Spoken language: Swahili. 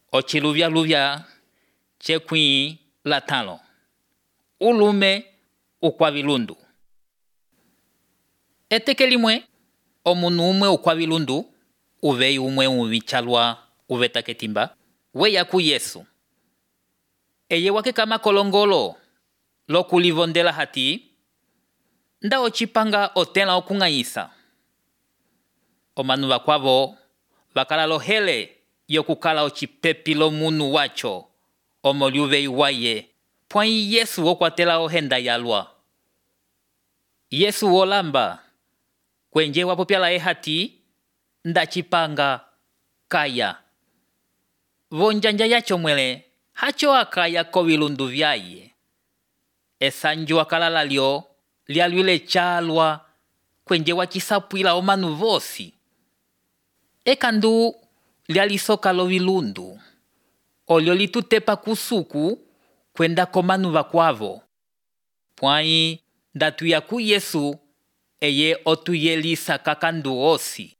ochiluvya chekwii latalo. Ulume ukwavilundu. Eteke limwe, omunu umwe ukwavilundu, uvei umwe uvichalwa uveta ketimba, weya ku Yesu. Eye wake kama kolongolo, lokulivondela hati, nda ochipanga otela okung'ayisa. Omanu vakwavo, vakala lohele yokukala ochipepi lomunu wacho, omoliuvei waye, pwai Yesu okwatela ohenda yalwa. Yesu olamba, kwenje wapopyala hati, nda chipanga kaya. Vonjanja yacho mwele, hacho akaya kovilundu vyaye. Esanju akalala lyo, lialwile chalwa, kwenje wachisapwila omanu vosi. Ekandu lialisoka lovilundu, olio litutepa kusuku, kwenda komanu vakwavo. Pwai ndatuya ku Yesu, eye otuyelisa kakandu osi.